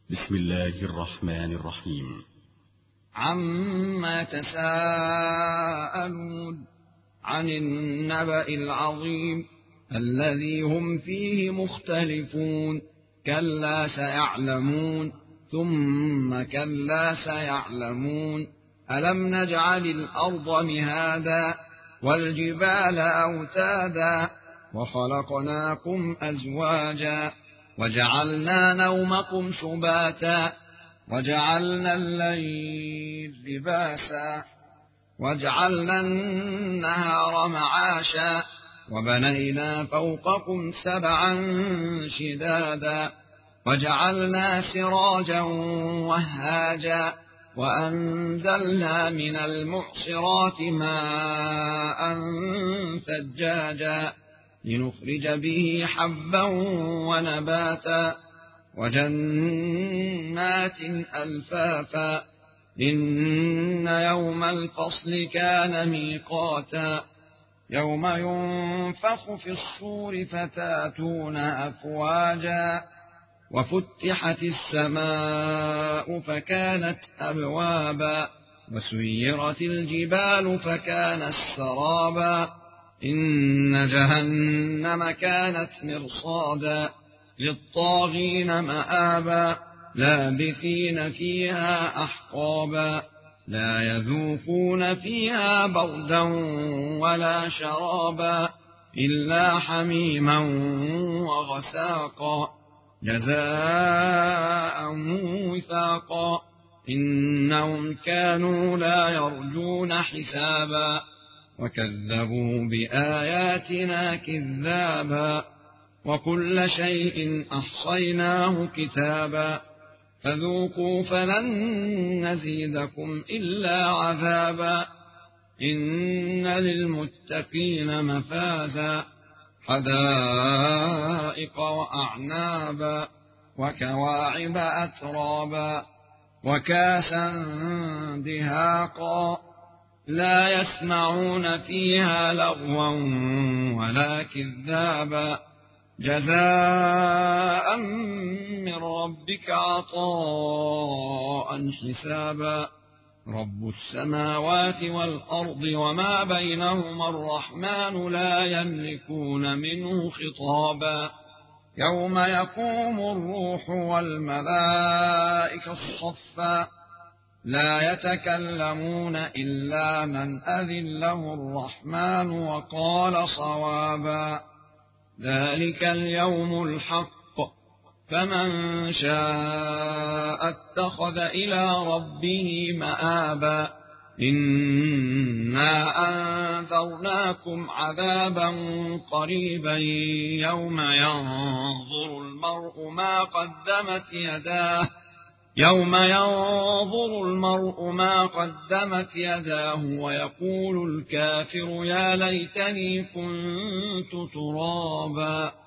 بسم الله الرحمن الرحيم. عما يتساءلون عن النبأ العظيم الذي هم فيه مختلفون كلا سيعلمون ثم كلا سيعلمون ألم نجعل الأرض مهادا والجبال أوتادا وخلقناكم أزواجا وجعلنا نومكم سباتا وجعلنا الليل لباسا وجعلنا النهار معاشا وبنينا فوقكم سبعا شدادا وجعلنا سراجا وهاجا وأنزلنا من المعصرات ماء ثجاجا لنخرج به حبا ونباتا وجنات ألفافا إن يوم الفصل كان ميقاتا يوم ينفخ في الصور فتاتون أفواجا وفتحت السماء فكانت أبوابا وسيرت الجبال فكانت سرابا إن جهنم كانت مرصادا للطاغين مآبا لابثين فيها أحقابا لا يذوقون فيها بردا ولا شرابا إلا حميما وغساقا جزاء وفاقا إنهم كانوا لا يرجون حسابا وكذبوا بآياتنا كذابا وكل شيء أحصيناه كتابا فذوقوا فلن نزيدكم إلا عذابا إن للمتقين مفازا حدائق وأعنابا وكواعب أترابا وكاسا دهاقا لا يسمعون فيها لغوا ولا كذابا جزاء من ربك عطاء حسابا رب السماوات والأرض وما بينهما الرحمن لا يملكون منه خطابا يوم يقوم الروح والملائكة صفا لا يتكلمون إلا من أذن له الرحمن وقال صوابا ذلك اليوم الحق فمن شاء اتخذ إلى ربه مآبا إنا أنذرناكم عذابا قريبا يوم ينظر المرء ما قدمت يداه ويقول الكافر يا ليتني كنت ترابا.